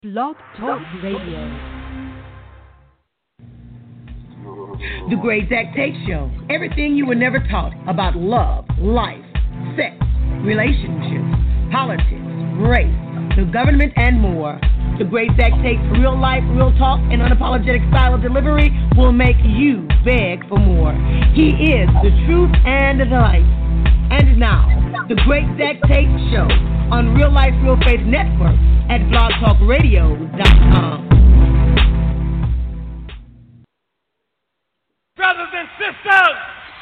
Blog Talk Radio. The Great Zach Tate Show. Everything you were never taught about love, life, sex, relationships, politics, race, the government, and more. The Great Zach Tate's real life, real talk, and unapologetic style of delivery will make you beg for more. He is the truth and the life. And now, The Great Zach Tate Show on Real Life, Real Faith Network at blogtalkradio.com. Brothers and sisters,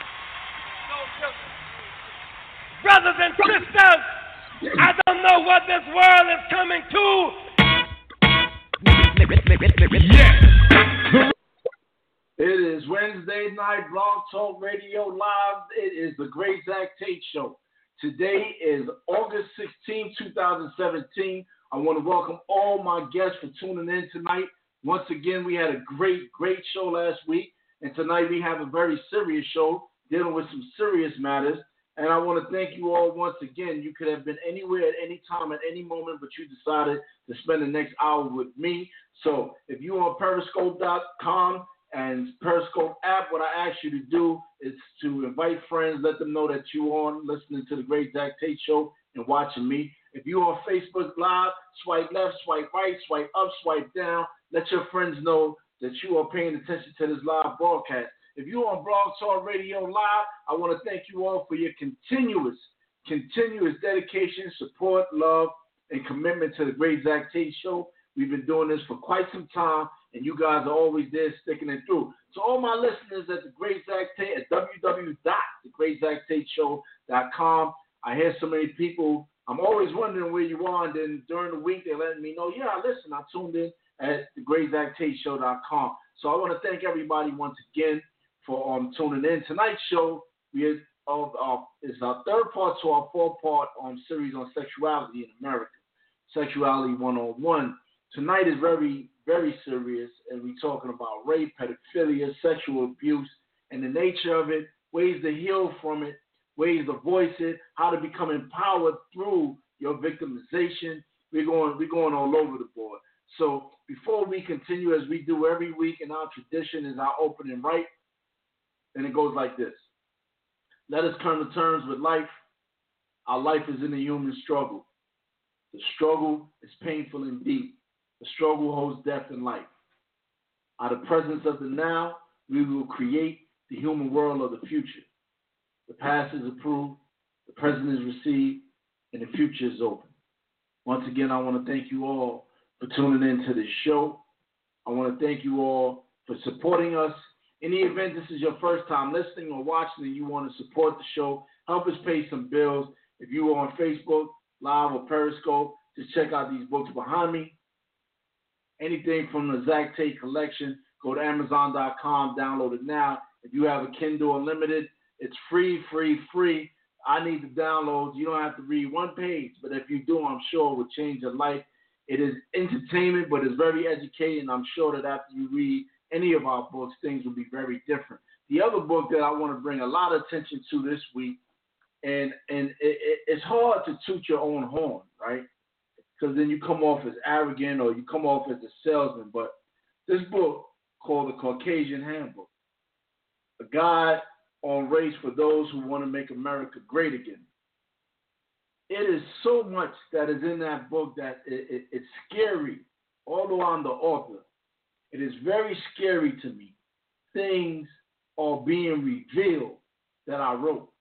brothers and sisters, I don't know what this world is coming to. Yeah. It is Wednesday night, Blog Talk Radio Live. It is the Great Zach Tate Show. Today is August 16, 2017. I want to welcome all my guests for tuning in tonight. Once again, we had a great show last week. And tonight we have a very serious show dealing with some serious matters. And I want to thank you all once again. You could have been anywhere at any time, at any moment, but you decided to spend the next hour with me. So if you're on Periscope.com and Periscope app, what I ask you to do is to invite friends, let them know that you're on listening to the Great Zach Tate Show and watching me. If you're on Facebook Live, swipe left, swipe right, swipe up, swipe down. Let your friends know that you are paying attention to this live broadcast. If you're on Blog Talk Radio Live, I want to thank you all for your continuous dedication, support, love, and commitment to the Great Zach Tate Show. We've been doing this for quite some time, and you guys are always there sticking it through. So all my listeners at the Great Zach Tate at www.thegreatzachtateshow.com. I hear so many people. I'm always wondering where you are, and then during the week they're letting me know, yeah, listen, I tuned in at thegreatzachtateshow.com. So I want to thank everybody once again for tuning in. Tonight's show is our third part to our four-part series on sexuality in America, Sexuality 101. Tonight is very, very serious, and we're talking about rape, pedophilia, sexual abuse, and the nature of it, ways to heal from it, ways to voice it, how to become empowered through your victimization. We're going all over the board. So before we continue, as we do every week, and our tradition is our opening right, and it goes like this. Let us come to terms with life. Our life is in the human struggle. The struggle is painful and deep. The struggle holds death and life. Out of the presence of the now, we will create the human world of the future. The past is approved, the present is received, and the future is open. Once again, I want to thank you all for tuning in to this show. I want to thank you all for supporting us. In the event this is your first time listening or watching and you want to support the show, help us pay some bills. If you are on Facebook, Live, or Periscope, just check out these books behind me. Anything from the Zach Tate collection, go to Amazon.com, download it now. If you have a Kindle Unlimited, it's free. I need the downloads. You don't have to read one page, but if you do, I'm sure it will change your life. It is entertainment, but it's very educating. I'm sure that after you read any of our books, things will be very different. The other book that I want to bring a lot of attention to this week, and it's hard to toot your own horn, right? Because then you come off as arrogant or you come off as a salesman. But this book called The Caucasian Handbook, a guide on race for those who want to make America great again. It is so much that is in that book that it's scary. Although I'm the author, it is very scary to me. Things are being revealed that I wrote.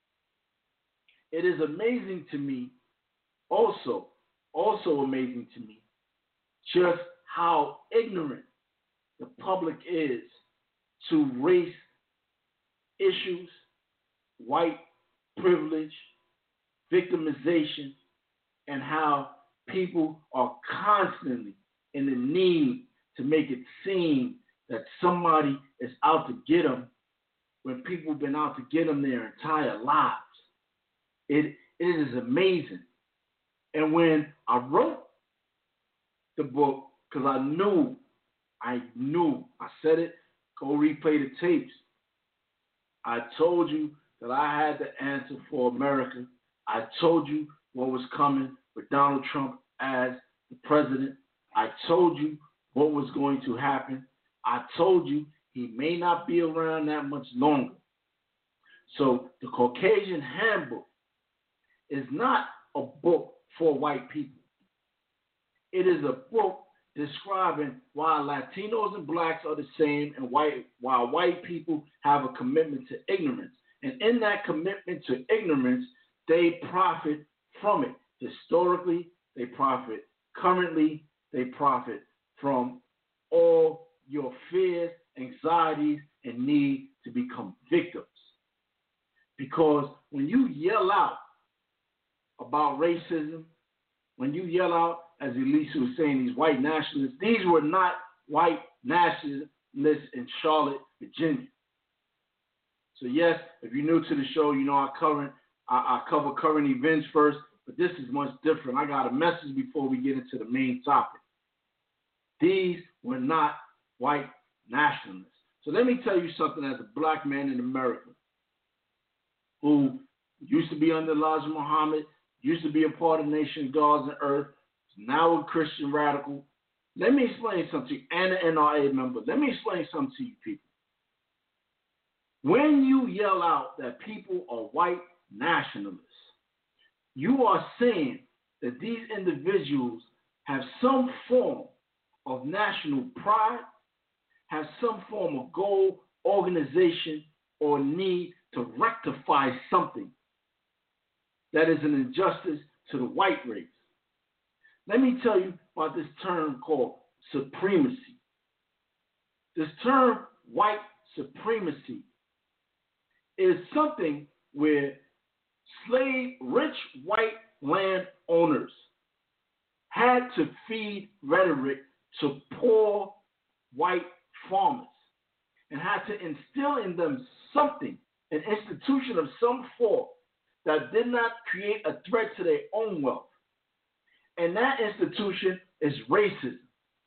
It is amazing to me, also amazing to me, just how ignorant the public is to race issues, white privilege, victimization, and how people are constantly in the need to make it seem that somebody is out to get them when people have been out to get them their entire lives. It is amazing. And when I wrote the book, because I knew, I said it, go replay the tapes. I told you that I had the answer for America. I told you what was coming with Donald Trump as the president. I told you what was going to happen. I told you he may not be around that much longer. So the Caucasian Handbook is not a book for white people. It is a book describing why Latinos and blacks are the same and why white people have a commitment to ignorance. And in that commitment to ignorance, they profit from it. Historically, they profit. Currently, they profit from all your fears, anxieties, and need to become victims. Because when you yell out about racism, when you yell out, as Elisa was saying, these white nationalists, these were not white nationalists in Charlotte, Virginia. So yes, if you're new to the show, you know I cover current events first, but this is much different. I got a message before we get into the main topic. These were not white nationalists. So let me tell you something as a black man in America who used to be under Elijah Muhammad, used to be a part of Nation Guards and Earth, now a Christian radical. Let me explain something to you, and an NRA member. Let me explain something to you people. When you yell out that people are white nationalists, you are saying that these individuals have some form of national pride, have some form of goal, organization, or need to rectify something that is an injustice to the white race. Let me tell you about this term called supremacy. This term, white supremacy, is something where rich white landowners had to feed rhetoric to poor white farmers and had to instill in them something, an institution of some form that did not create a threat to their own wealth. And that institution is racism.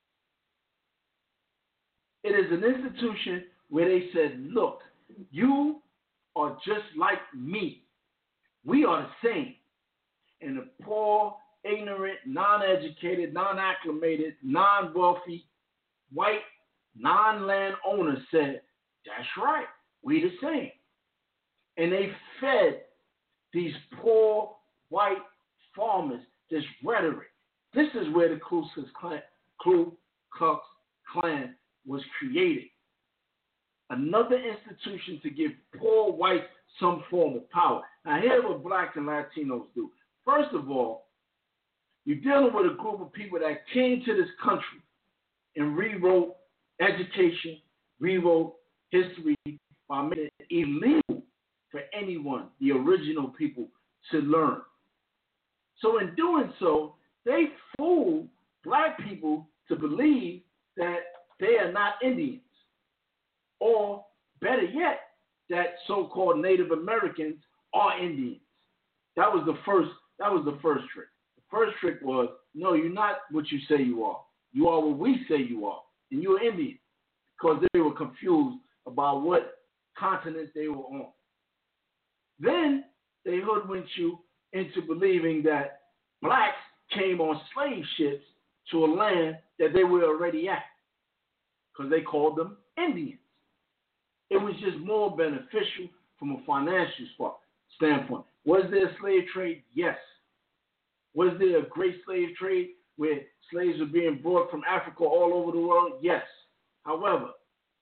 It is an institution where they said, look, you are just like me. We are the same. And the poor, ignorant, non-educated, non-acclimated, non-wealthy, white, non-landowner said, that's right, we the same. And they fed these poor white farmers this rhetoric. This is where the Ku Klux Klan was created. Another institution to give poor whites some form of power. Now, here's what blacks and Latinos do. First of all, you're dealing with a group of people that came to this country and rewrote education, rewrote history by making it illegal for anyone, the original people, to learn. So in doing so, they fool black people to believe that they are not Indians. Or better yet, that so-called Native Americans are Indians. That was the first trick. The first trick was, no, you're not what you say you are. You are what we say you are. And you're Indian. Because they were confused about what continent they were on. Then they hoodwinked you into believing that blacks came on slave ships to a land that they were already at. Because they called them Indians. It was just more beneficial from a financial standpoint. Was there a slave trade? Yes. Was there a great slave trade where slaves were being brought from Africa all over the world? Yes. However,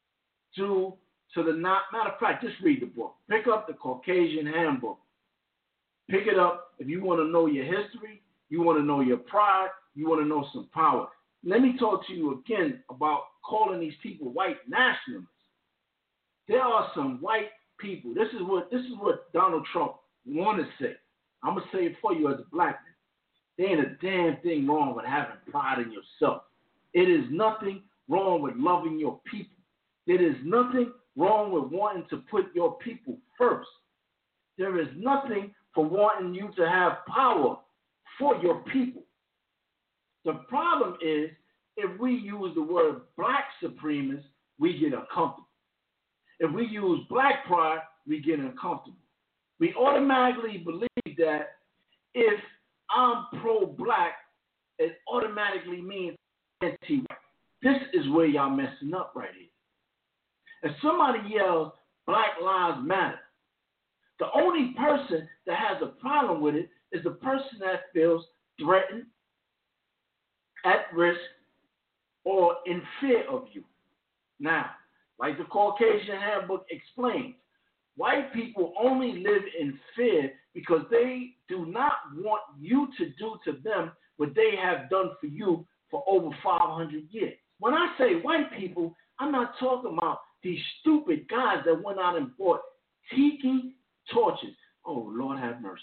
matter of fact, just read the book. Pick up the Caucasian Handbook. Pick it up if you want to know your history, you want to know your pride, you want to know some power. Let me talk to you again about calling these people white nationalists. There are some white people. This is what Donald Trump want to say. I'm going to say it for you as a black man. There ain't a damn thing wrong with having pride in yourself. It is nothing wrong with loving your people. There is nothing wrong with wanting to put your people first. There is nothing for wanting you to have power for your people. The problem is, if we use the word black supremacist, we get uncomfortable. If we use black pride, we get uncomfortable. We automatically believe that if I'm pro-black, it automatically means anti-white. This is where y'all messing up right here. If somebody yells, Black Lives Matter, the only person that has a problem with it is the person that feels threatened, at risk, or in fear of you. Now, like the Caucasian Handbook explains, white people only live in fear because they do not want you to do to them what they have done for you for over 500 years. When I say white people, I'm not talking about these stupid guys that went out and bought tiki torches. Oh, Lord have mercy.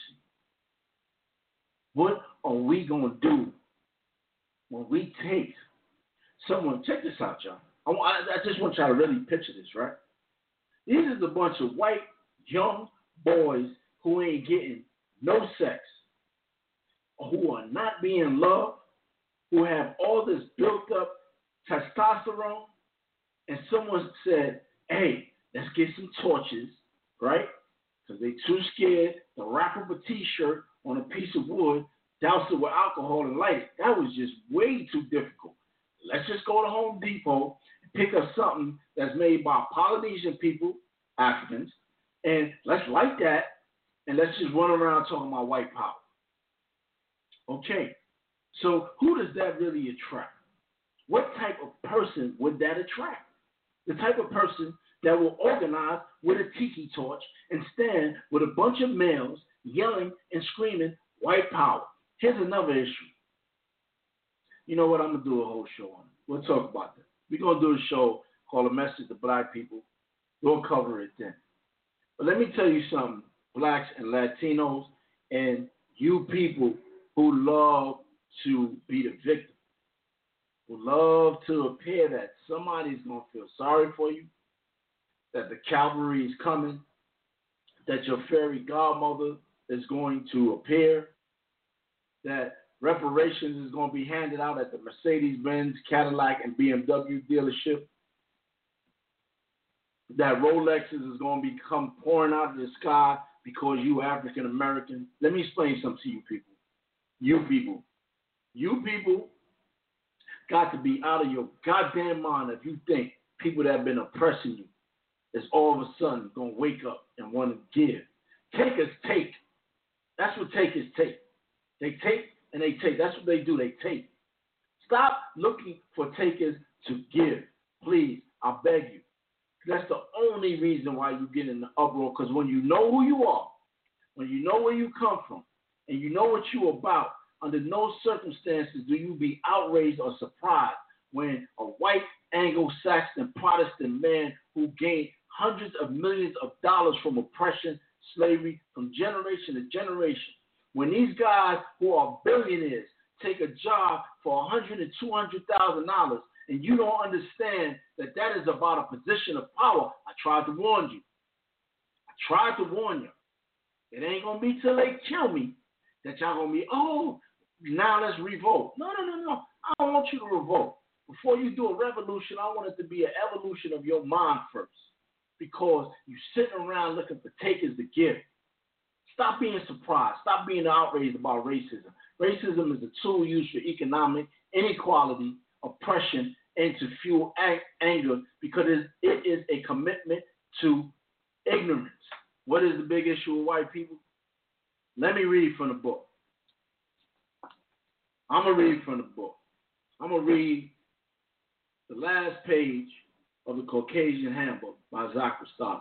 What are we going to do when we take someone? Check this out, y'all. I just want y'all to really picture this, right? These is a bunch of white, young boys who ain't getting no sex, who are not being loved, who have all this built up testosterone, and someone said, hey, let's get some torches, right? Because they too scared to wrap up a T-shirt on a piece of wood, douse it with alcohol and light it. That was just way too difficult. Let's just go to Home Depot and pick up something that's made by Polynesian people, Africans, and let's light that, and let's just run around talking about white power. Okay, so who does that really attract? What type of person would that attract? The type of person that will organize with a tiki torch and stand with a bunch of males yelling and screaming white power. Here's another issue. You know what? I'm going to do a whole show on it. We'll talk about that. We're going to do a show called A Message to Black People. We'll cover it then. But let me tell you something, blacks and Latinos and you people who love to be the victim, who love to appear that somebody's going to feel sorry for you, that the cavalry is coming, that your fairy godmother is going to appear, that reparations is going to be handed out at the Mercedes-Benz, Cadillac, and BMW dealership, that Rolexes is going to become pouring out of the sky because you African American. Let me explain something to you people. You people got to be out of your goddamn mind if you think people that have been oppressing you is all of a sudden going to wake up and want to give. Takers take. That's what takers take. They take and they take. That's what they do. They take. Stop looking for takers to give. Please, I beg you. That's the only reason why you get in the uproar, because when you know who you are, when you know where you come from, and you know what you're about, under no circumstances do you be outraged or surprised when a white Anglo-Saxon Protestant man who gained hundreds of millions of dollars from oppression, slavery, from generation to generation, when these guys who are billionaires take a job for $100,000 and $200,000, and you don't understand that that is about a position of power, I tried to warn you. It ain't going to be till they kill me that y'all going to be, oh, now let's revolt. No. I don't want you to revolt. Before you do a revolution, I want it to be an evolution of your mind first, because you sitting around looking for takers to give. Stop being surprised. Stop being outraged about racism. Racism is a tool used for economic inequality, oppression, and to fuel anger, because it is a commitment to ignorance. What is the big issue with white people? Let me read from the book. I'm going to read the last page of the Caucasian Handbook by Jacques Cousteau.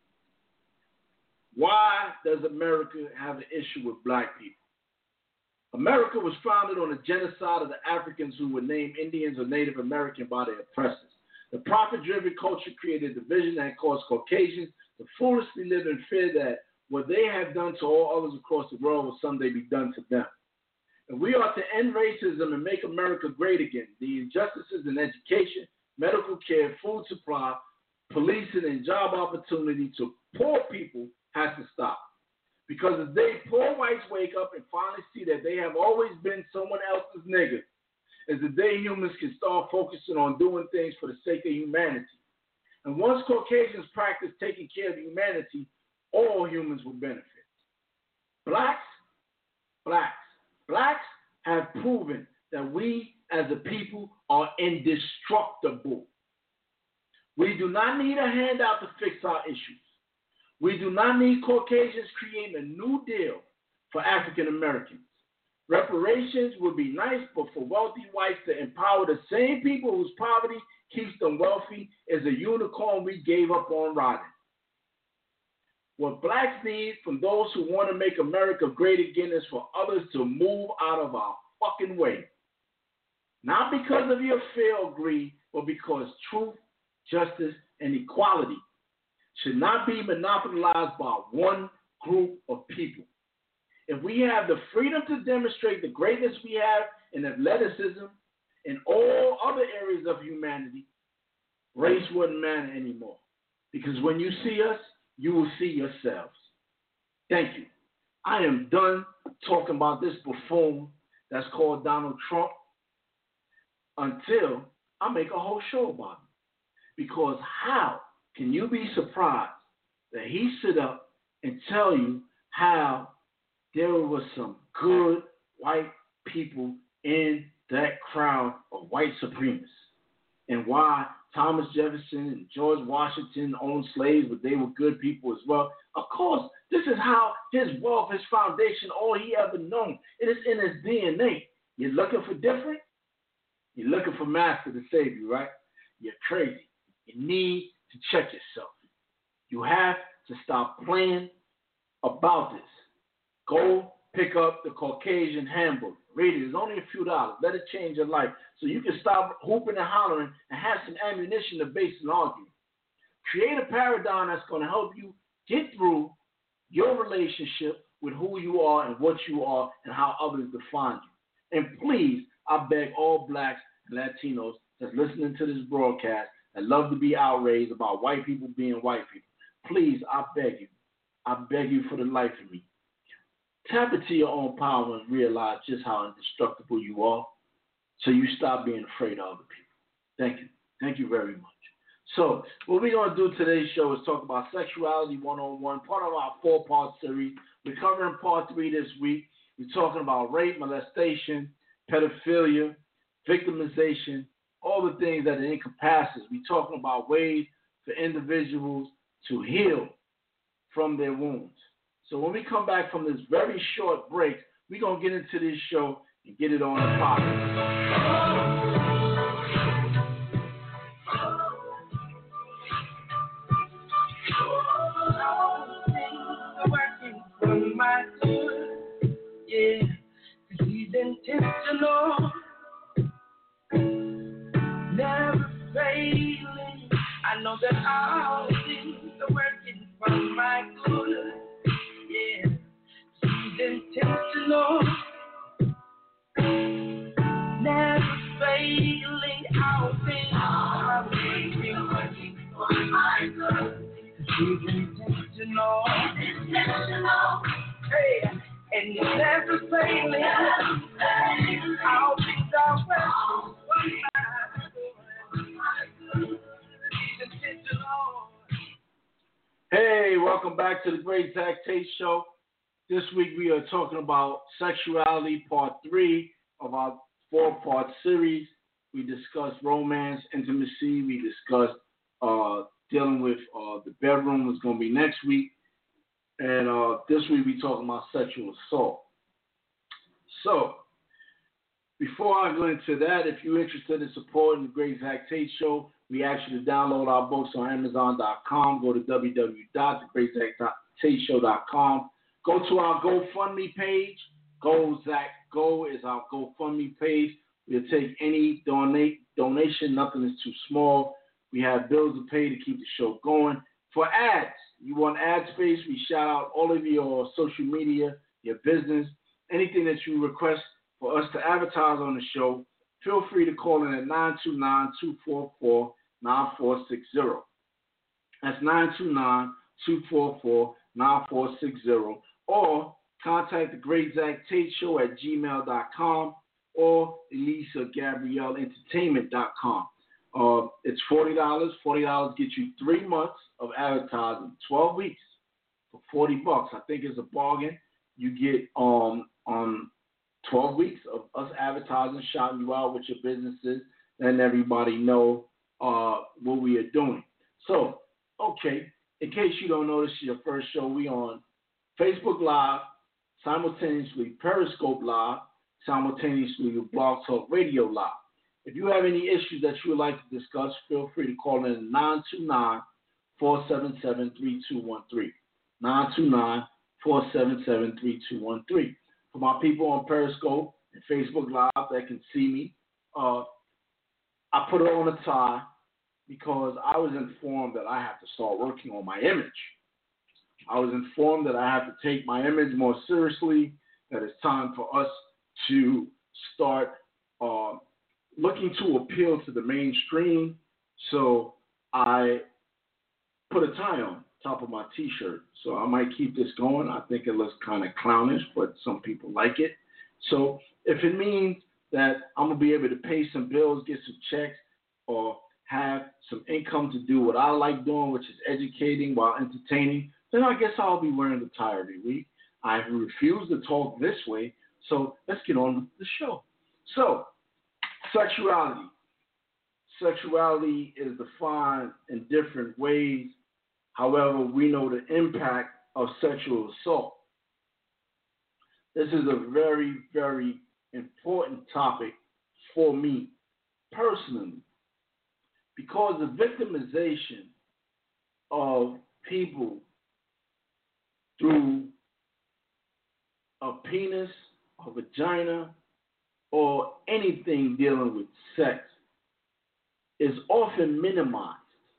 Why does America have an issue with black people? America was founded on the genocide of the Africans who were named Indians or Native American by their oppressors. The profit-driven culture created division that caused Caucasians to foolishly live in fear that what they have done to all others across the world will someday be done to them. If we are to end racism and make America great again, the injustices in education, medical care, food supply, policing, and job opportunity to poor people has to stop. Because the day poor whites wake up and finally see that they have always been someone else's nigger is the day humans can start focusing on doing things for the sake of humanity. And once Caucasians practice taking care of humanity, all humans will benefit. Blacks have proven that we as a people are indestructible. We do not need a handout to fix our issues. We do not need Caucasians creating a new deal for African Americans. Reparations would be nice, but for wealthy whites to empower the same people whose poverty keeps them wealthy is a unicorn we gave up on riding. What blacks need from those who want to make America great again is for others to move out of our fucking way. Not because of your fear or greed, but because truth, justice, and equality should not be monopolized by one group of people. If we have the freedom to demonstrate the greatness we have in athleticism and all other areas of humanity, race wouldn't matter anymore. Because when you see us, you will see yourselves. Thank you. I am done talking about this buffoon that's called Donald Trump until I make a whole show about him. Because how can you be surprised that he sit up and tell you how there was some good white people in that crowd of white supremacists, and why Thomas Jefferson and George Washington owned slaves, but they were good people as well? Of course, this is how his wealth, his foundation, all he ever known. It is in his DNA. You're looking for different? You're looking for master to save you, right? You're crazy. You need to check yourself. You have to stop playing about this. Go pick up the Caucasian Handbook. Read it. It's only a few dollars. Let it change your life so you can stop hooping and hollering and have some ammunition to base an argument. Create a paradigm that's going to help you get through your relationship with who you are and what you are and how others define you. And please, I beg all blacks and Latinos that's listening to this broadcast that love to be outraged about white people being white people, please, I beg you for the life of me. Tap into your own power and realize just how indestructible you are so you stop being afraid of other people. Thank you. Thank you very much. So what we're going to do today's show is talk about Sexuality 101, part of our 4-part series. We're covering part 3 this week. We're talking about rape, molestation, pedophilia, victimization, all the things that it encompasses. We're talking about ways for individuals to heal from their wounds. So when we come back from this very short break, we're going to get into this show and get it on the pocket. My good, yeah, 'cause he's intentional, never failing. I know that all things are working for my good, yeah, 'cause he's intentional, never failing. All things are working for my good. He's intentional. Hey, and he's never failing. All things are well. He's intentional. Hey, welcome back to the Great Zach Tate Show. This week we are talking about sexuality, part 3 of our 4-part series. We discussed romance, intimacy. We discussed dealing with the bedroom was going to be next week. And this week we're talking about sexual assault. So, before I go into that, if you're interested in supporting the Great Zach Tate Show, we ask you to download our books on Amazon.com. Go to www.thegreatzachtateshow.com. Go to our GoFundMe page. Go Zach Go is our GoFundMe page. We'll take any donation. Nothing is too small. We have bills to pay to keep the show going. For ads, you want ad space, we shout out all of your social media, your business, anything that you request for us to advertise on the show. Feel free to call in at 929-244-9460. That's 929-244-9460. Or contact the Great Zach Tate Show at gmail.com or ElisaGabrielleEntertainment.com. It's $40. $40 gets you 3 months of advertising, 12 weeks for $40. I think it's a bargain. You get 12 weeks of us advertising, shouting you out with your businesses, letting everybody know what we are doing. So, okay, in case you don't know, this is your first show. We on Facebook Live, simultaneously Periscope Live, simultaneously with Blog Talk Radio Live. If you have any issues that you would like to discuss, feel free to call in 929-477-3213. 929-477-3213. For my people on Periscope and Facebook Live that can see me, I put it on a tie because I was informed that I have to start working on my image. I was informed that I have to take my image more seriously, that it's time for us to start looking to appeal to the mainstream. So I put a tie on top of my T-shirt. So I might keep this going. I think it looks kind of clownish, but some people like it. So if it means that I'm going to be able to pay some bills, get some checks, or have some income to do what I like doing, which is educating while entertaining, then I guess I'll be wearing the tie every week. I refuse to talk this way, so let's get on with the show. So, sexuality. Sexuality is defined in different ways. However, we know the impact of sexual assault. This is a very, very important topic for me personally, because the victimization of people through a penis, a vagina, or anything dealing with sex is often minimized.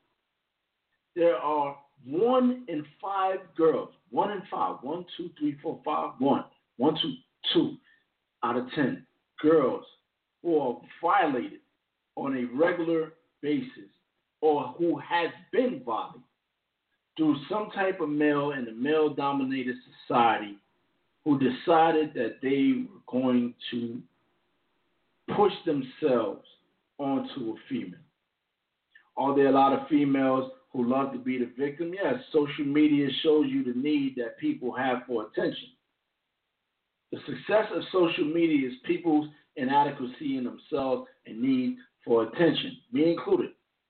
There are 1 in 5 girls, 1 in 5, 1, 2, 3, 4, 5, 1, 1, 2 out of 10 girls who are violated on a regular basis or who has been violated through some type of male in a male-dominated society who decided that they were going to push themselves onto a female. Are there a lot of females who love to be the victim? Yes, social media shows you the need that people have for attention. The success of social media is people's inadequacy in themselves and need for attention, me included.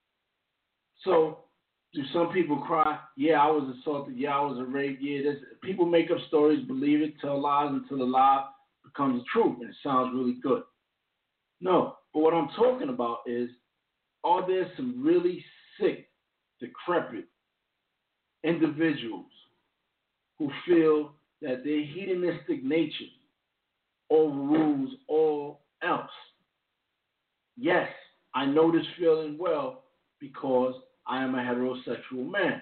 So, do some people cry, yeah, I was assaulted, yeah, I was raped, yeah, this. People make up stories, believe it, tell lies until the lie becomes the truth, and it sounds really good. No, but what I'm talking about is, are there some really sick, decrepit individuals who feel that their hedonistic nature overrules all else? Yes, I know this feeling well because I am a heterosexual man.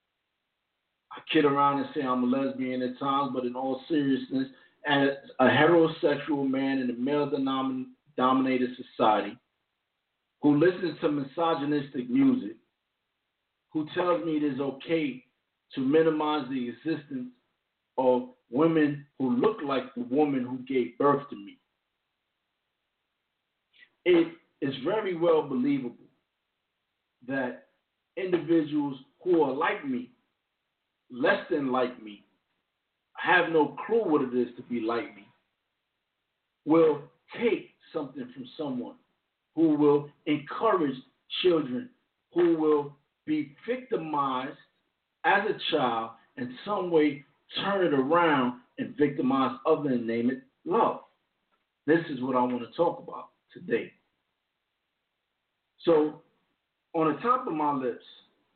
I kid around and say I'm a lesbian at times, but in all seriousness, as a heterosexual man in a male-dominated society who listens to misogynistic music, who tells me it is okay to minimize the existence of women who look like the woman who gave birth to me. It is very well believable that individuals who are like me, less than like me, have no clue what it is to be like me, will take something from someone who will encourage children who will be victimized as a child and some way turn it around and victimize others and name it love. This is what I want to talk about today. So on the top of my list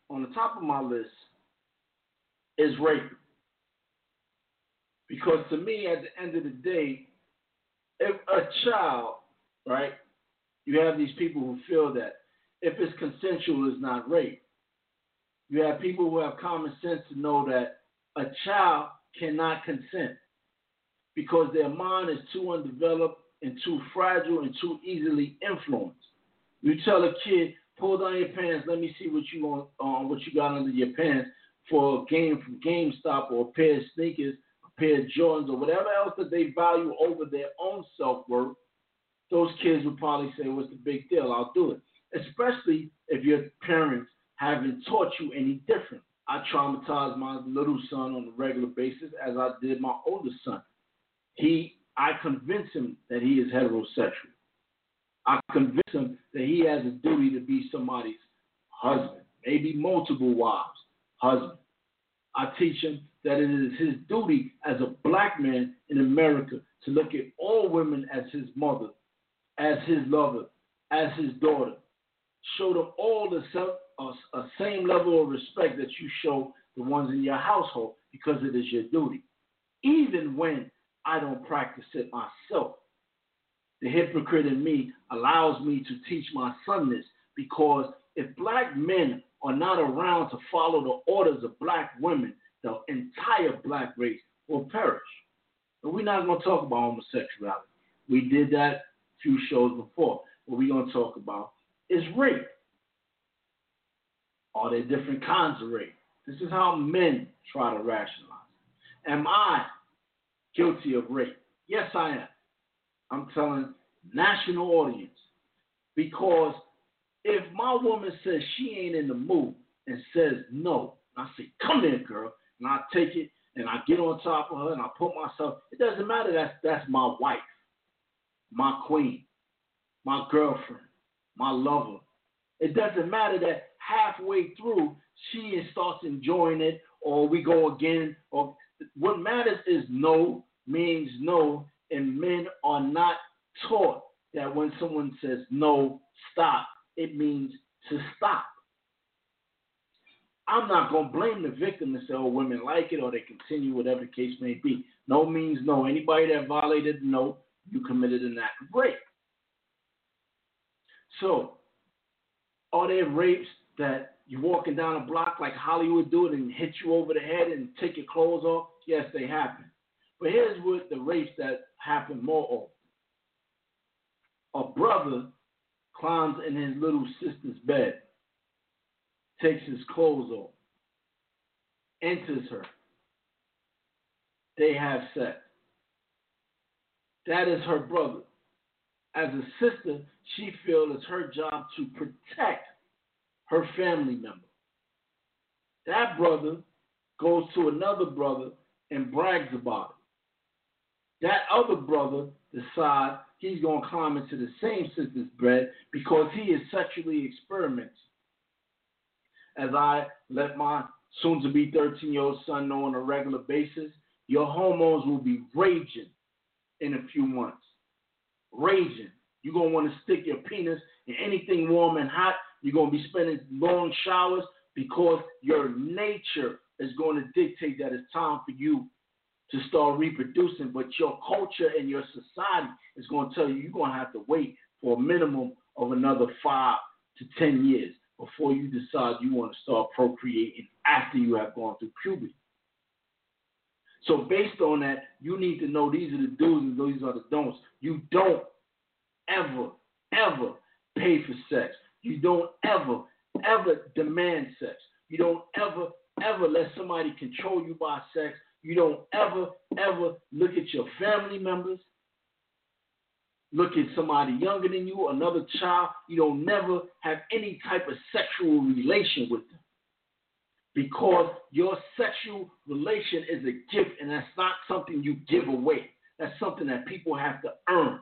is rape. Because to me, at the end of the day, if a child, right, you have these people who feel that if it's consensual, it's not rape. You have people who have common sense to know that a child cannot consent because their mind is too undeveloped and too fragile and too easily influenced. You tell a kid, pull down your pants, let me see what you got under your pants for a game from GameStop or a pair of sneakers, a pair of Jordans, or whatever else that they value over their own self-worth. Those kids would probably say, what's the big deal? I'll do it. Especially if your parents haven't taught you any different. I traumatize my little son on a regular basis as I did my older son. I convince him that he is heterosexual. I convince him that he has a duty to be somebody's husband, maybe multiple wives, husband. I teach him that it is his duty as a black man in America to look at all women as his mother, as his lover, as his daughter. Show them all the same level of respect that you show the ones in your household, because it is your duty. Even when I don't practice it myself. The hypocrite in me allows me to teach my son this, because if black men are not around to follow the orders of black women, the entire black race will perish. But we're not going to talk about homosexuality. We did that a few shows before. What we're going to talk about is rape. Are there different kinds of rape? This is how men try to rationalize. Am I guilty of rape? Yes, I am. I'm telling national audience, because if my woman says she ain't in the mood and says no, I say, come here, girl, and I take it and I get on top of her and I put myself, it doesn't matter, that's my wife, my queen, my girlfriend, my lover. It doesn't matter that halfway through she starts enjoying it, or we go again, or what matters is no means no, and men are not taught that when someone says no, stop, it means to stop. I'm not going to blame the victim and say, oh, women like it, or they continue, whatever the case may be. No means no. Anybody that violated no, you committed an act of rape. So, are there rapes that you're walking down a block like Hollywood do it and hit you over the head and take your clothes off? Yes, they happen. But here's what the rapes that happen more often. A brother climbs in his little sister's bed, takes his clothes off, enters her. They have sex. That is her brother. As a sister, she feels it's her job to protect her family member. That brother goes to another brother and brags about it. That other brother decides he's going to climb into the same sister's bed because he is sexually experimenting. As I let my soon-to-be 13-year-old son know on a regular basis, your hormones will be raging in a few months. Raging. You're going to want to stick your penis in anything warm and hot. You're going to be spending long showers because your nature is going to dictate that it's time for you to start reproducing, but your culture and your society is going to tell you you're going to have to wait for a minimum of another 5 to 10 years before you decide you want to start procreating after you have gone through puberty. So based on that, you need to know these are the do's and these are the don'ts. You don't ever pay for sex. You don't ever demand sex. You don't ever let somebody control you by sex. You don't ever look at your family members, look at somebody younger than you, another child. You don't never have any type of sexual relation with them, because your sexual relation is a gift, and that's not something you give away. That's something that people have to earn.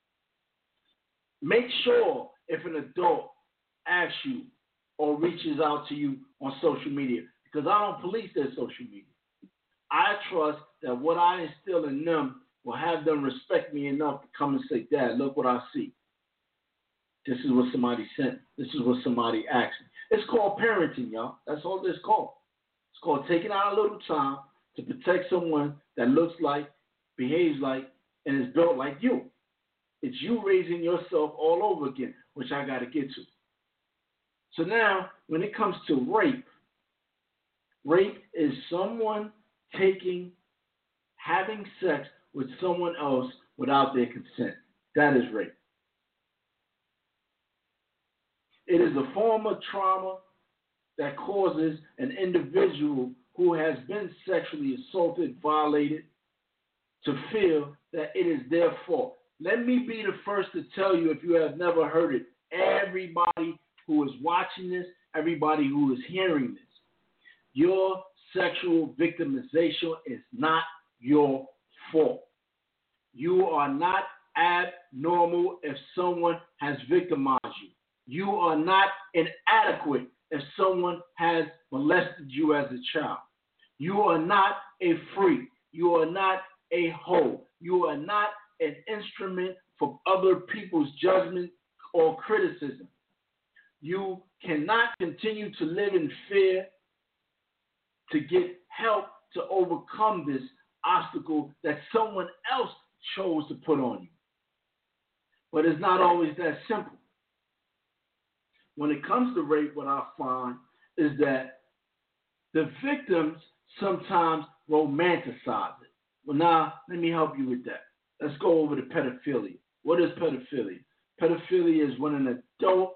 Make sure if an adult asks you or reaches out to you on social media, because I don't police their social media. I trust that what I instill in them will have them respect me enough to come and say, Dad, look what I see. This is what somebody sent. This is what somebody asked me. It's called parenting, y'all. That's all it's called. It's called taking out a little time to protect someone that looks like, behaves like, and is built like you. It's you raising yourself all over again, which I got to get to. So now, when it comes to rape is someone having sex with someone else without their consent. That is rape. It is a form of trauma that causes an individual who has been sexually assaulted, violated, to feel that it is their fault. Let me be the first to tell you, if you have never heard it, everybody who is watching this, everybody who is hearing this, your sexual victimization is not your fault. You are not abnormal if someone has victimized you. You are not inadequate if someone has molested you as a child. You are not a freak. You are not a hoe. You are not an instrument for other people's judgment or criticism. You cannot continue to live in fear to get help to overcome this obstacle that someone else chose to put on you. But it's not always that simple. When it comes to rape, what I find is that the victims sometimes romanticize it. Well, now, let me help you with that. Let's go over to pedophilia. What is pedophilia? Pedophilia is when an adult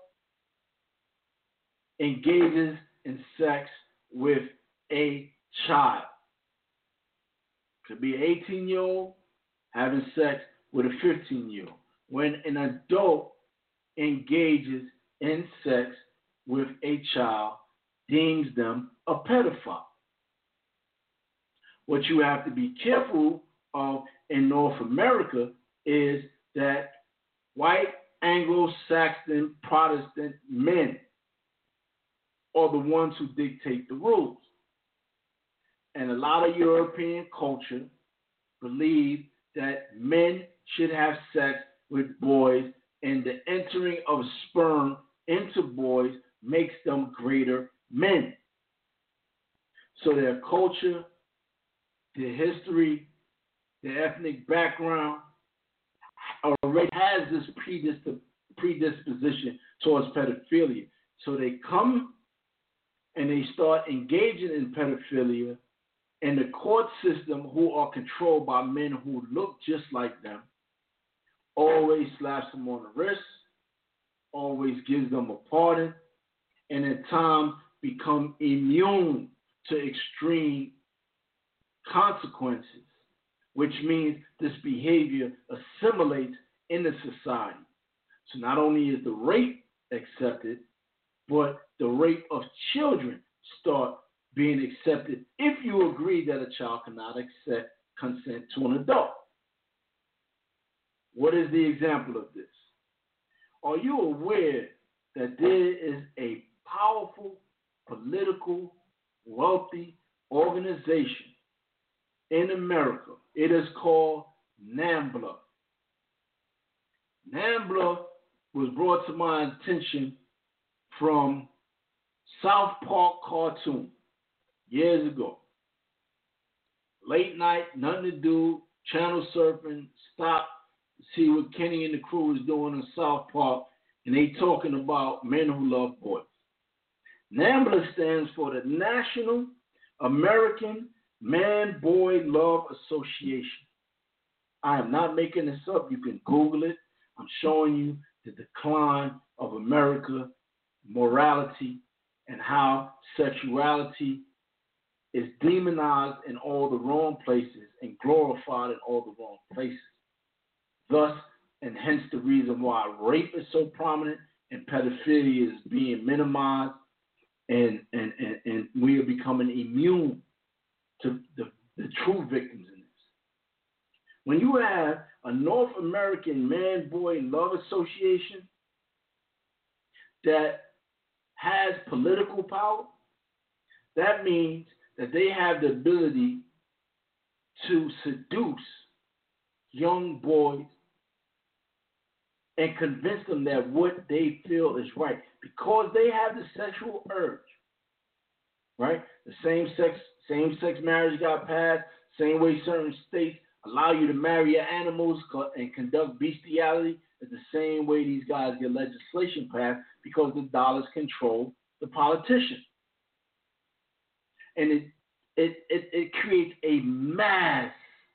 engages in sex with a child. Could be an 18-year-old having sex with a 15-year-old. When an adult engages in sex with a child, deems them a pedophile. What you have to be careful of in North America is that white Anglo-Saxon Protestant men are the ones who dictate the rules. And a lot of European culture believe that men should have sex with boys, and the entering of sperm into boys makes them greater men. So their culture, their history, their ethnic background already has this predisposition towards pedophilia. So they come and they start engaging in pedophilia, and the court system, who are controlled by men who look just like them, always slaps them on the wrist, always gives them a pardon, and at times become immune to extreme consequences, which means this behavior assimilates into society. So not only is the rape accepted, but the rape of children start being accepted if you agree that a child cannot accept consent to an adult. What is the example of this? Are you aware that there is a powerful, political, wealthy organization in America? It is called NAMBLA. NAMBLA was brought to my attention from South Park cartoon years ago. Late night, nothing to do, channel surfing, stop, see what Kenny and the crew is doing in South Park, and they talking about men who love boys. NAMBLA stands for the National American Man-Boy Love Association. I am not making this up. You can Google it. I'm showing you the decline of America, morality, and how sexuality is demonized in all the wrong places and glorified in all the wrong places. Thus, and hence the reason why rape is so prominent and pedophilia is being minimized, and we are becoming immune to the true victims in this. When you have a North American Man-Boy Love Association that has political power, that means that they have the ability to seduce young boys and convince them that what they feel is right because they have the sexual urge, right? The same-sex marriage got passed, same way certain states allow you to marry your animals and conduct bestiality. It's the same way these guys get legislation passed because the dollars control the politicians. And it creates a mass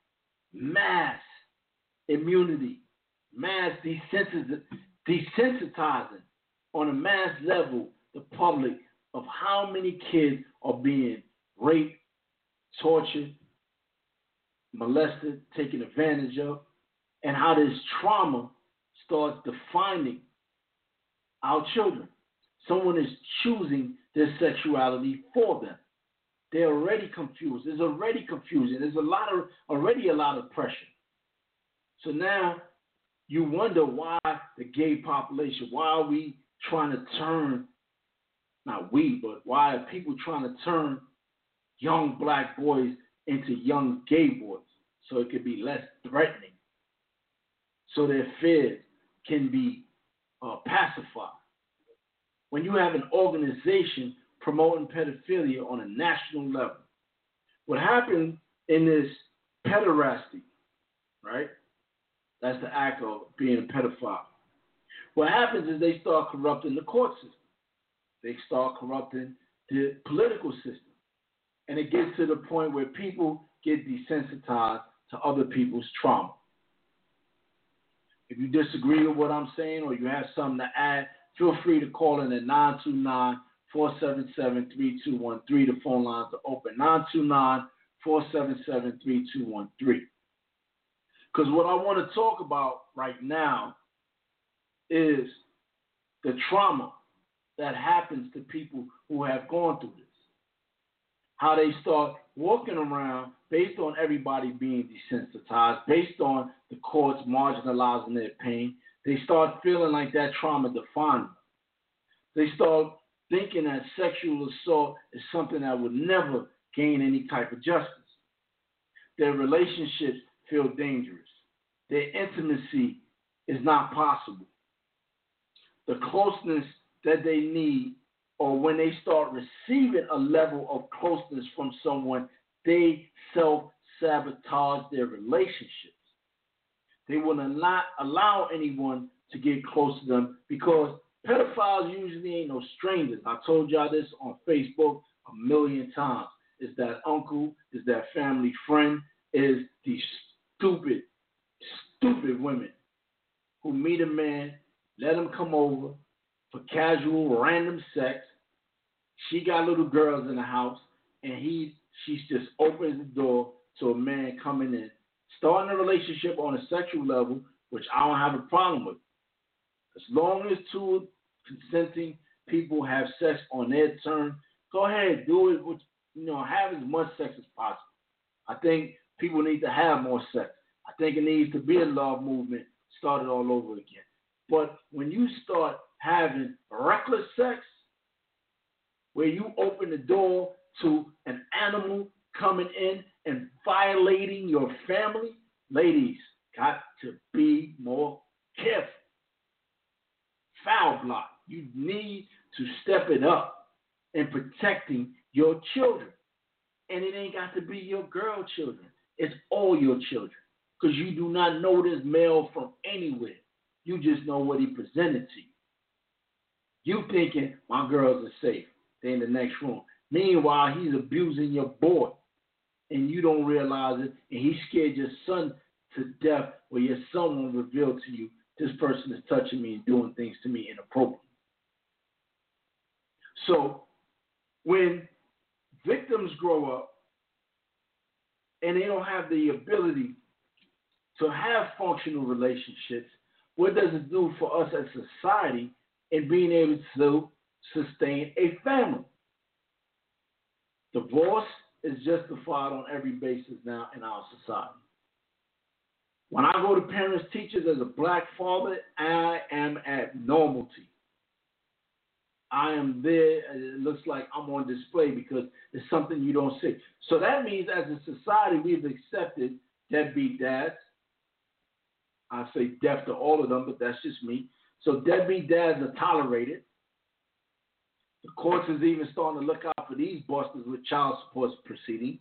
immunity, mass desensitizing on a mass level the public of how many kids are being raped, tortured, molested, taken advantage of, and how this trauma starts defining our children. Someone is choosing their sexuality for them. They're already confused. There's already confusion. There's already a lot of pressure. So now you wonder why the gay population, why are we trying to turn, not we, but why are people trying to turn young black boys into young gay boys so it could be less threatening, so their fears can be pacified. When you have an organization promoting pedophilia on a national level, what happened in this pederasty, right? That's the act of being a pedophile. What happens is they start corrupting the court system. They start corrupting the political system. And it gets to the point where people get desensitized to other people's trauma. If you disagree with what I'm saying or you have something to add, feel free to call in at 929-477-3213. The phone lines are open. 929-477-3213. Because what I want to talk about right now is the trauma that happens to people who have gone through this. How they start walking around based on everybody being desensitized, based on the courts marginalizing their pain. They start feeling like that trauma defines them. They start thinking that sexual assault is something that would never gain any type of justice. Their relationships feel dangerous. Their intimacy is not possible. The closeness that they need, or when they start receiving a level of closeness from someone, they self-sabotage their relationships. They will not allow anyone to get close to them because pedophiles usually ain't no strangers. I told y'all this on Facebook a million times. Is that uncle, is that family friend, is these stupid women who meet a man, let him come over for casual, random sex. She got little girls in the house, and she just opens the door to a man coming in, starting a relationship on a sexual level, which I don't have a problem with. As long as two consenting people have sex on their terms, go ahead, do it. Have as much sex as possible. I think people need to have more sex. I think it needs to be a love movement started all over again. But when you start having reckless sex, where you open the door to an animal coming in and violating your family, ladies got to be more careful. Foul block. You need to step it up in protecting your children. And it ain't got to be your girl children. It's all your children. Because you do not know this male from anywhere. You just know what he presented to you. You thinking, my girls are safe. They're in the next room. Meanwhile, he's abusing your boy. And you don't realize it. And he scared your son to death where your son will reveal to you, this person is touching me and doing things to me inappropriately. So when victims grow up and they don't have the ability to have functional relationships, what does it do for us as a society in being able to sustain a family? Divorce is justified on every basis now in our society. When I go to parents, teachers as a black father, I am at normalcy. I am there, it looks like I'm on display because it's something you don't see. So that means as a society, we've accepted deadbeat dads. I say deaf to all of them, but that's just me. So deadbeat dads are tolerated. The courts is even starting to look out for these busters with child support proceedings.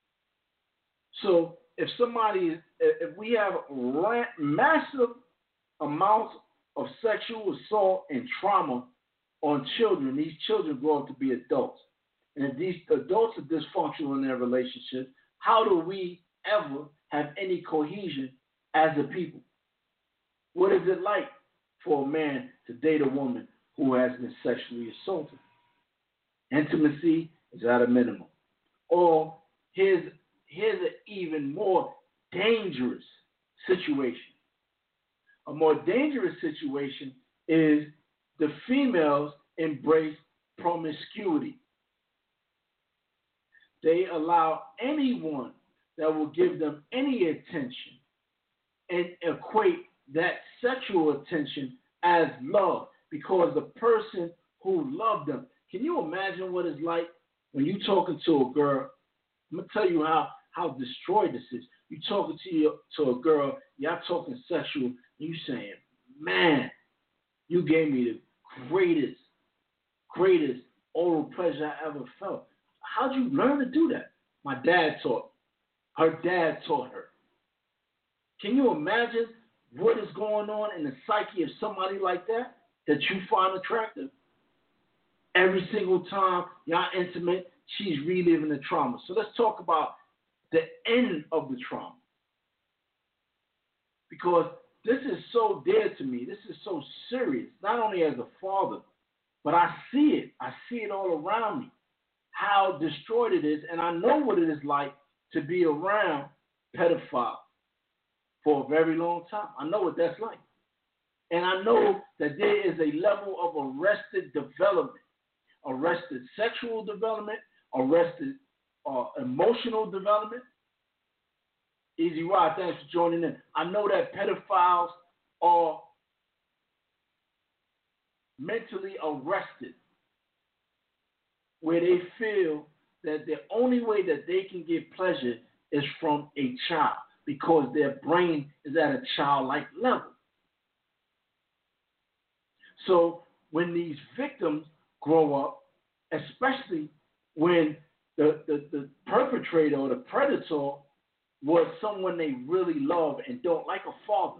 So if we have massive amounts of sexual assault and trauma on children, these children grow up to be adults. And if these adults are dysfunctional in their relationships, how do we ever have any cohesion as a people? What is it like for a man to date a woman who has been sexually assaulted? Intimacy is at a minimum. Or here's an even more dangerous situation. A more dangerous situation is the females embrace promiscuity. They allow anyone that will give them any attention and equate that sexual attention as love because the person who loved them. Can you imagine what it's like when you're talking to a girl? I'm going to tell you how destroyed this is. You're talking to a girl, y'all talking sexual, and you saying, man, you gave me the greatest oral pleasure I ever felt. How'd you learn to do that? My dad taught me. Her dad taught her. Can you imagine what is going on in the psyche of somebody like that you find attractive? Every single time y'all intimate, she's reliving the trauma. So let's talk about the end of the trauma. Because this is so dear to me. This is so serious, not only as a father, but I see it. I see it all around me, how destroyed it is. And I know what it is like to be around pedophiles for a very long time. I know what that's like. And I know that there is a level of arrested development, arrested sexual development, arrested emotional development. Easy Rod, thanks for joining in. I know that pedophiles are mentally arrested, where they feel that the only way that they can get pleasure is from a child because their brain is at a childlike level. So when these victims grow up, especially when the perpetrator or the predator was someone they really love and don't, like a father.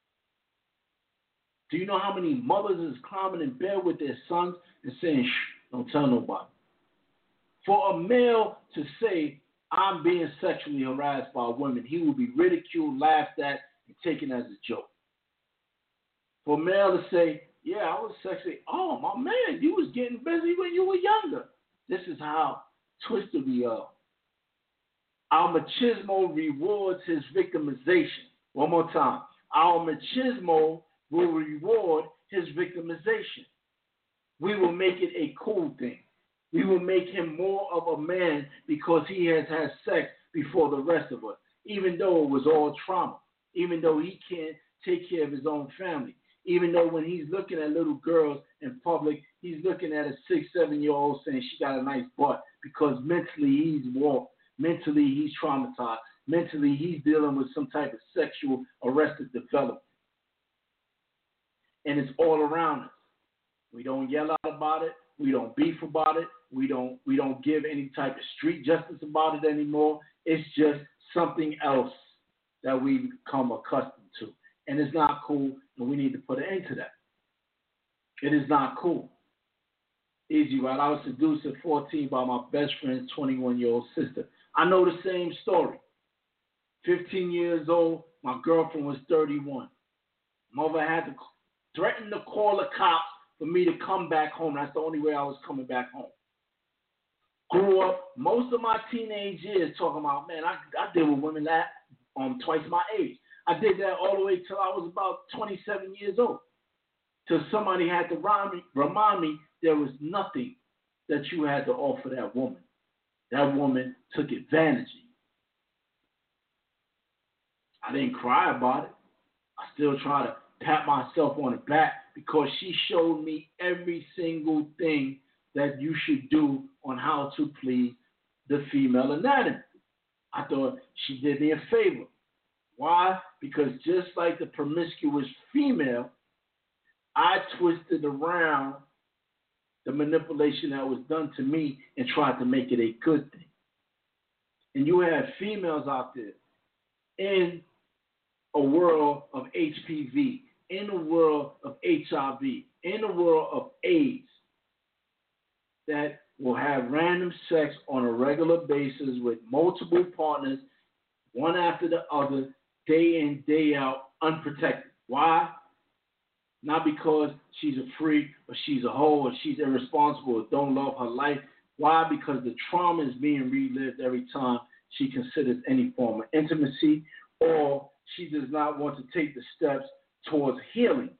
Do you know how many mothers is climbing in bed with their sons and saying, shh, don't tell nobody? For a male to say, I'm being sexually harassed by women, he will be ridiculed, laughed at, and taken as a joke. For a male to say, yeah, I was sexually, oh, my man, you was getting busy when you were younger. This is how twisted we are. Our machismo rewards his victimization. One more time. Our machismo will reward his victimization. We will make it a cool thing. We will make him more of a man because he has had sex before the rest of us, even though it was all trauma, even though he can't take care of his own family, even though when he's looking at little girls in public, he's looking at a 6-7-year-old saying she got a nice butt because mentally he's warped. Mentally, he's traumatized. Mentally, he's dealing with some type of sexual arrested development. And it's all around us. We don't yell out about it. We don't beef about it. We don't give any type of street justice about it anymore. It's just something else that we've become accustomed to. And it's not cool, and we need to put an end to that. It is not cool. Easy, right? I was seduced at 14 by my best friend's 21-year-old sister. I know the same story. 15 years old, my girlfriend was 31. Mother had to threaten to call the cops for me to come back home. That's the only way I was coming back home. Grew up most of my teenage years talking about, man, I deal with women that twice my age. I did that all the way till I was about 27 years old. Till somebody had to remind me there was nothing that you had to offer that woman. That woman took advantage of you. I didn't cry about it. I still try to pat myself on the back because she showed me every single thing that you should do on how to please the female anatomy. I thought she did me a favor. Why? Because just like the promiscuous female, I twisted around the manipulation that was done to me and tried to make it a good thing. And you have females out there in a world of HPV, in a world of HIV, in a world of AIDS that will have random sex on a regular basis with multiple partners, one after the other, day in, day out, unprotected. Why? Not because she's a freak or she's a hoe or she's irresponsible or don't love her life. Why? Because the trauma is being relived every time she considers any form of intimacy or she does not want to take the steps towards healing.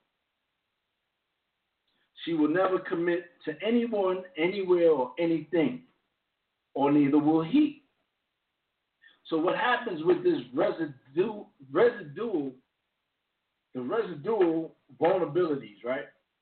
She will never commit to anyone, anywhere, or anything, or neither will he. So what happens with this residual the residual vulnerabilities, right?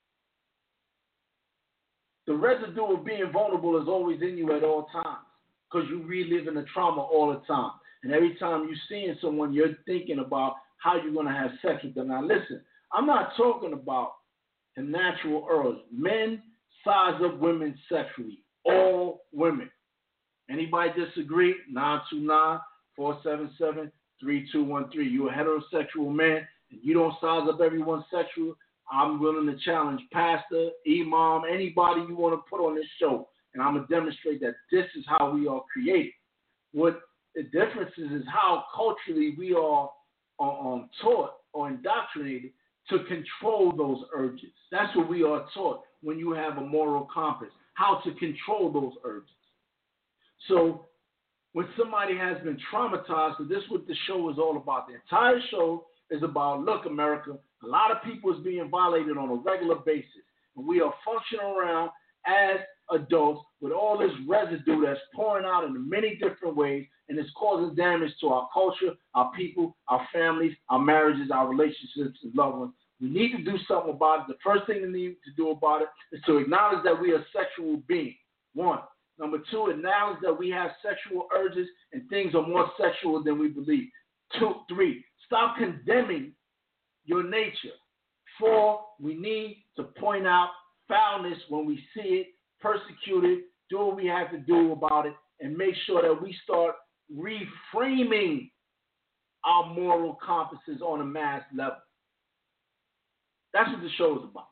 The residue of being vulnerable is always in you at all times because you reliving the trauma all the time. And every time you're seeing someone, you're thinking about how you're going to have sex with them. Now, listen, I'm not talking about the natural urge. Men size up women sexually, all women. Anybody disagree? 929-477-3213. You're a heterosexual man and you don't size up everyone sexual. I'm willing to challenge pastor, imam, anybody you want to put on this show, and I'm going to demonstrate that this is how we are created. What the difference is how culturally we are taught or indoctrinated to control those urges. That's what we are taught when you have a moral compass, how to control those urges. So when somebody has been traumatized, so this is what the show is all about. The entire show is about, look, America, a lot of people is being violated on a regular basis. And we are functioning around as adults with all this residue that's pouring out in many different ways, and it's causing damage to our culture, our people, our families, our marriages, our relationships, and loved ones. We need to do something about it. The first thing we need to do about it is to acknowledge that we are sexual beings, one. Number two, acknowledge that we have sexual urges and things are more sexual than we believe. Three, stop condemning your nature. Four, we need to point out foulness when we see it, persecute it, do what we have to do about it, and make sure that we start reframing our moral compasses on a mass level. That's what the show is about.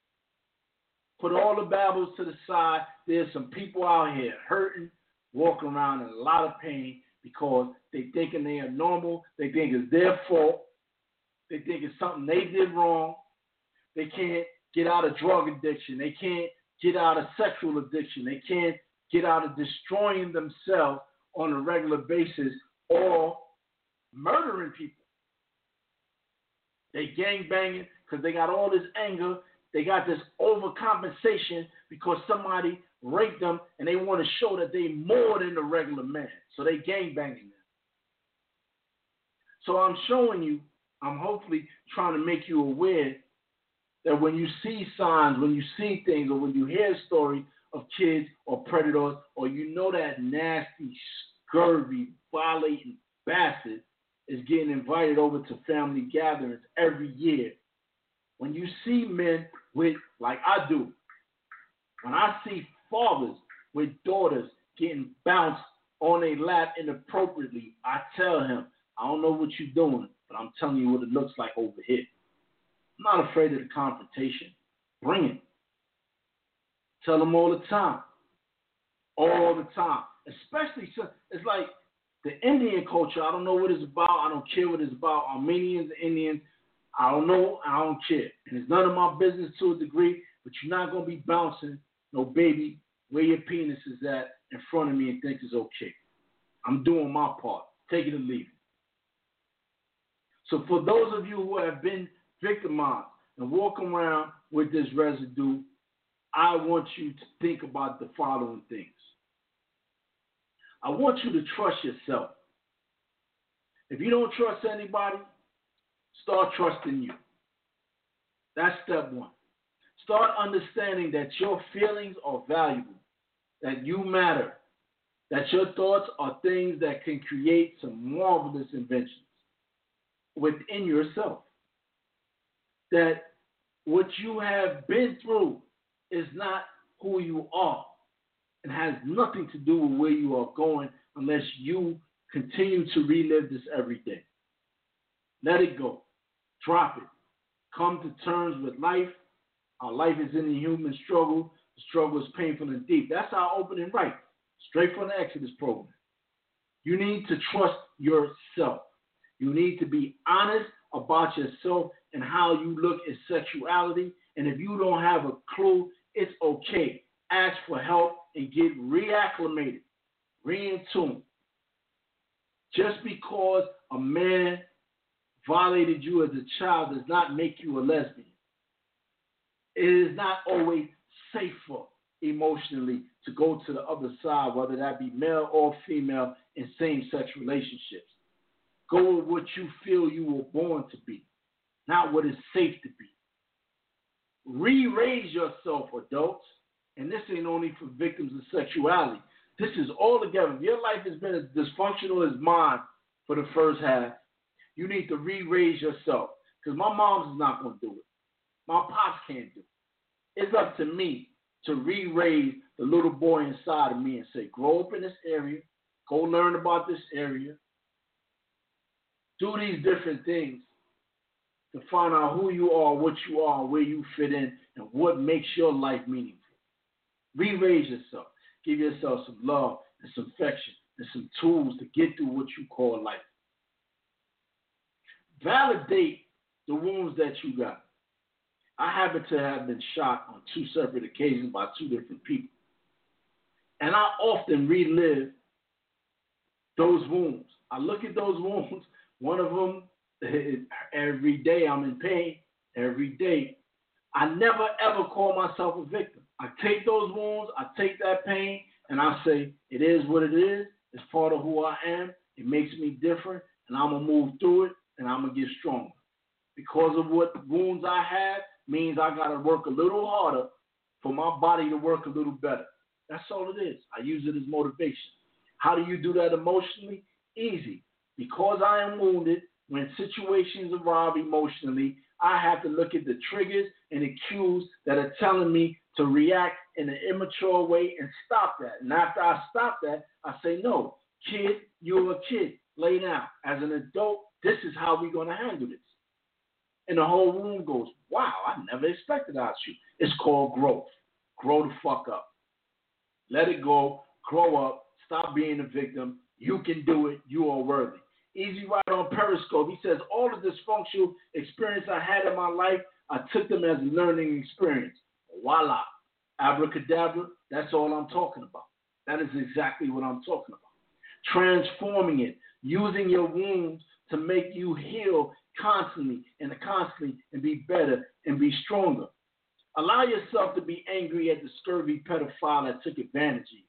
Put all the babbles to the side. There's some people out here hurting, walking around in a lot of pain because they thinking they are normal. They think it's their fault. They think it's something they did wrong. They can't get out of drug addiction. They can't get out of sexual addiction. They can't get out of destroying themselves on a regular basis or murdering people. They gang banging because they got all this anger. They got this overcompensation because somebody raped them and they want to show that they more than the regular man. So they gang banging them. So I'm showing you, I'm hopefully trying to make you aware that when you see signs, when you see things, or when you hear a story of kids or predators, or you know that nasty, scurvy, violating bastard is getting invited over to family gatherings every year. When you see men with, like I do, when I see fathers with daughters getting bounced on their lap inappropriately, I tell him, I don't know what you're doing, but I'm telling you what it looks like over here. I'm not afraid of the confrontation. Bring it. Tell them all the time. All the time. Especially, it's like the Indian culture. I don't know what it's about. I don't care what it's about. Armenians, Indians, I don't know. I don't care. And it's none of my business to a degree, but you're not going to be bouncing no baby where your penis is at in front of me and think it's okay. I'm doing my part. Take it or leave it. So for those of you who have been victimized and walk around with this residue, I want you to think about the following things. I want you to trust yourself. If you don't trust anybody, start trusting you. That's step one. Start understanding that your feelings are valuable, that you matter, that your thoughts are things that can create some marvelous inventions within yourself. That what you have been through is not who you are and has nothing to do with where you are going unless you continue to relive this every day. Let it go. Drop it. Come to terms with life. Our life is in the human struggle. The struggle is painful and deep. That's our opening right, straight from the Exodus program. You need to trust yourself. You need to be honest about yourself and how you look at sexuality. And if you don't have a clue, it's okay. Ask for help and get reacclimated, re-in-tune. Just because a man violated you as a child does not make you a lesbian. It is not always safer emotionally to go to the other side, whether that be male or female, in same-sex relationships. Go with what you feel you were born to be, not what is safe to be. Re-raise yourself, adults. And this ain't only for victims of sexuality. This is all together. If your life has been as dysfunctional as mine for the first half, you need to re-raise yourself. Because my mom's is not going to do it. My pops can't do it. It's up to me to re-raise the little boy inside of me and say, grow up in this area, go learn about this area, do these different things to find out who you are, what you are, where you fit in, and what makes your life meaningful. Re-raise yourself. Give yourself some love and some affection and some tools to get through what you call life. Validate the wounds that you got. I happen to have been shot on 2 separate occasions by 2 different people. And I often relive those wounds. I look at those wounds. One of them, every day I'm in pain. Every day. I never, ever call myself a victim. I take those wounds, I take that pain, and I say, it is what it is. It's part of who I am. It makes me different, and I'm going to move through it, and I'm going to get stronger. Because of what wounds I have means I got to work a little harder for my body to work a little better. That's all it is. I use it as motivation. How do you do that emotionally? Easy. Because I am wounded, when situations arrive emotionally, I have to look at the triggers and the cues that are telling me to react in an immature way and stop that. And after I stop that, I say, no, kid, you're a kid. Lay down. As an adult, this is how we're going to handle this. And the whole room goes, wow, I never expected out you. It's called growth. Grow the fuck up. Let it go. Grow up. Stop being a victim. You can do it. You are worthy. Easy Rider on Periscope. He says, all the dysfunctional experience I had in my life, I took them as a learning experience. Voila. Abracadabra. That's all I'm talking about. That is exactly what I'm talking about. Transforming it. Using your wounds to make you heal constantly and be better and be stronger. Allow yourself to be angry at the scurvy pedophile that took advantage of you.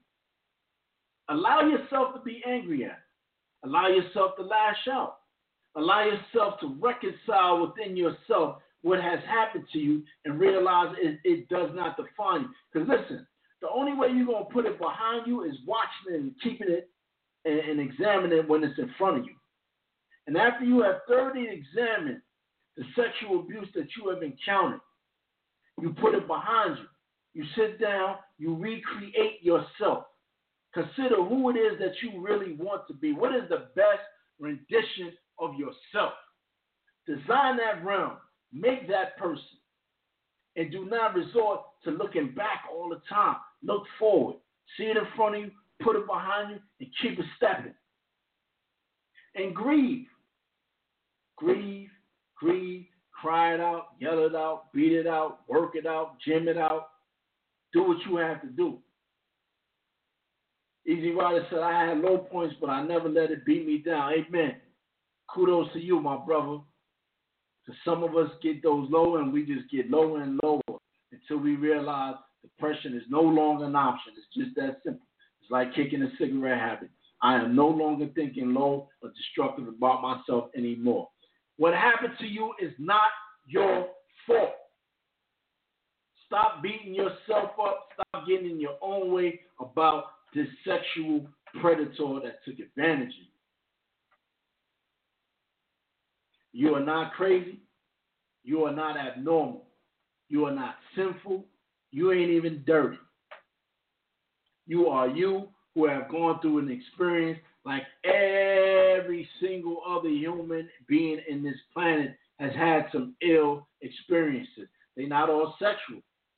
Allow yourself to be angry at it. Allow yourself to lash out. Allow yourself to reconcile within yourself what has happened to you and realize it does not define you. Because listen, the only way you're going to put it behind you is watching it and keeping it and examining it when it's in front of you. And after you have thoroughly examined the sexual abuse that you have encountered, you put it behind you. You sit down, you recreate yourself. Consider who it is that you really want to be. What is the best rendition of yourself? Design that realm. Make that person. And do not resort to looking back all the time. Look forward. See it in front of you, put it behind you, and keep it stepping. And grieve. Grieve, cry it out, yell it out, beat it out, work it out, gym it out. Do what you have to do. Easy Rider said, I had low points, but I never let it beat me down. Amen. Kudos to you, my brother. Because some of us get those low, and we just get lower and lower until we realize depression is no longer an option. It's just that simple. It's like kicking a cigarette habit. I am no longer thinking low or destructive about myself anymore. What happened to you is not your fault. Stop beating yourself up. Stop getting in your own way about this sexual predator that took advantage of you. You are not crazy. You are not abnormal. You are not sinful. You ain't even dirty. You are you who have gone through an experience like every single other human being in this planet has had some ill experiences. They're not all sexual.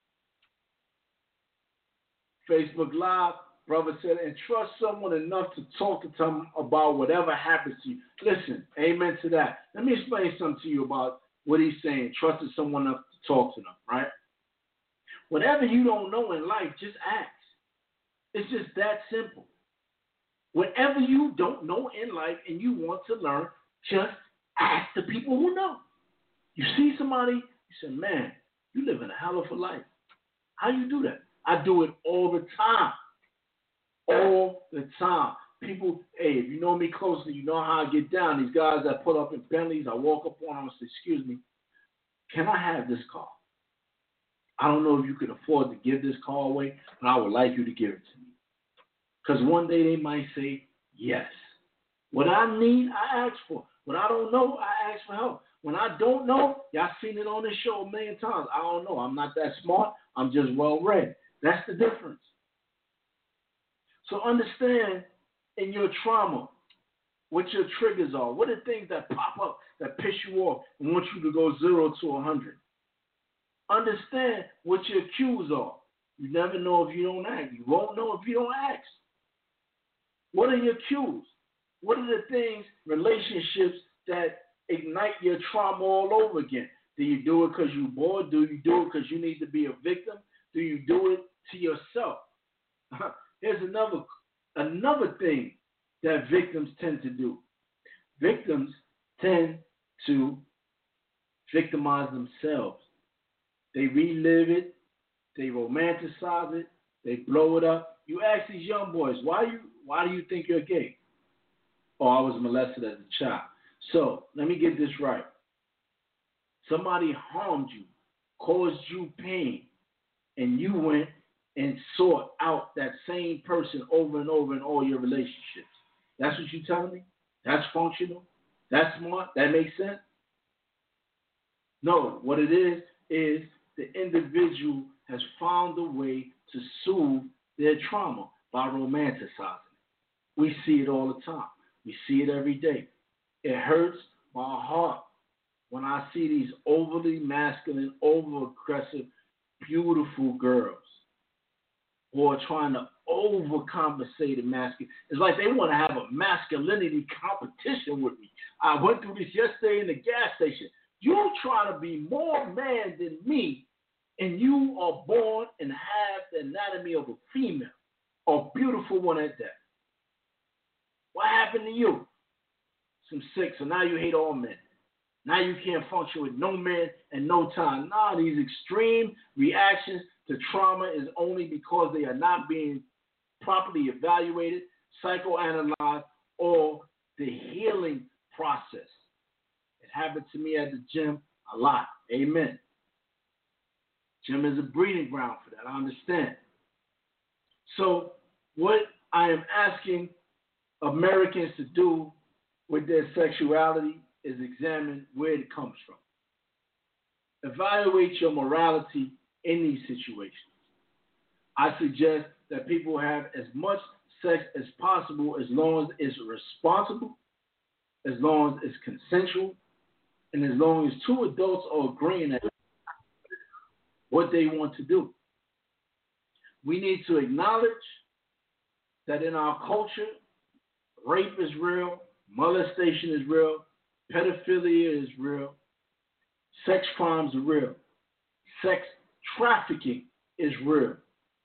Facebook Live, brother said, and trust someone enough to talk to them about whatever happens to you. Listen, amen to that. Let me explain something to you about what he's saying, trusting someone enough to talk to them, right? Whatever you don't know in life, just ask. It's just that simple. Whatever you don't know in life and you want to learn, just ask the people who know. You see somebody, you say, man, you live in a hell of a life. How you do that? I do it all the time. All the time. People, hey, if you know me closely, you know how I get down. These guys that put up in Bentleys, I walk up on them and say, excuse me, can I have this car? I don't know if you could afford to give this car away, but I would like you to give it to me. Because one day they might say yes. What I need, I ask for. What I don't know, I ask for help. When I don't know, y'all seen it on this show a million times. I don't know. I'm not that smart. I'm just well read. That's the difference. So understand in your trauma what your triggers are. What are things that pop up that piss you off and want you to go 0 to 100? Understand what your cues are. You never know if you don't act. You won't know if you don't ask. What are your cues? What are the things, relationships that ignite your trauma all over again? Do you do it because you're bored? Do you do it because you need to be a victim? Do you do it to yourself? Here's another thing that victims tend to do. Victims tend to victimize themselves. They relive it. They romanticize it. They blow it up. You ask these young boys, why do you think you're gay? Oh, I was molested as a child. So let me get this right. Somebody harmed you, caused you pain, and you went and sought out that same person over and over in all your relationships. That's what you're telling me? That's functional? That's smart? That makes sense? No, what it is the individual has found a way to soothe their trauma by romanticizing it. We see it all the time. We see it every day. It hurts my heart when I see these overly masculine, over-aggressive, beautiful girls who are trying to overcompensate in masculine. It's like they want to have a masculinity competition with me. I went through this yesterday in the gas station. You try to be more man than me, and you are born and have the anatomy of a female, a beautiful one at that. What happened to you? Some sick, so now you hate all men. Now you can't function with no men and no time. Nah, these extreme reactions to trauma is only because they are not being properly evaluated, psychoanalyzed, or the healing process. It happened to me at the gym a lot. Amen. Gym is a breeding ground for that. I understand. So what I am asking Americans to do with their sexuality is examine where it comes from. Evaluate your morality in these situations. I suggest that people have as much sex as possible as long as it's responsible, as long as it's consensual, and as long as two adults are agreeing at what they want to do. We need to acknowledge that in our culture, rape is real, molestation is real, pedophilia is real, sex crimes are real, sex trafficking is real.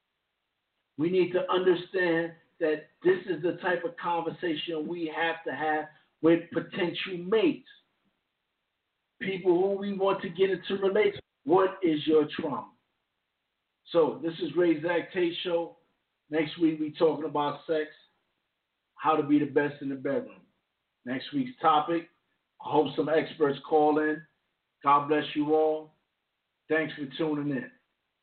We need to understand that this is the type of conversation we have to have with potential mates, people who we want to get into relationships. What is your trauma? So this is Ray Zach Tate Show. Next week we talking about sex, how to be the best in the bedroom. Next week's topic, I hope some experts call in. God bless you all. Thanks for tuning in.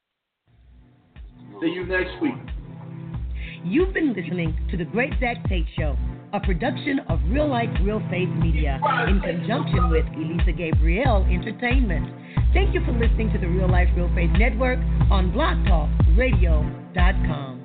See you next week. You've been listening to The Great Zach Tate Show, a production of Real Life, Real Faith Media in conjunction with Elisa Gabriel Entertainment. Thank you for listening to the Real Life, Real Faith Network on blogtalkradio.com.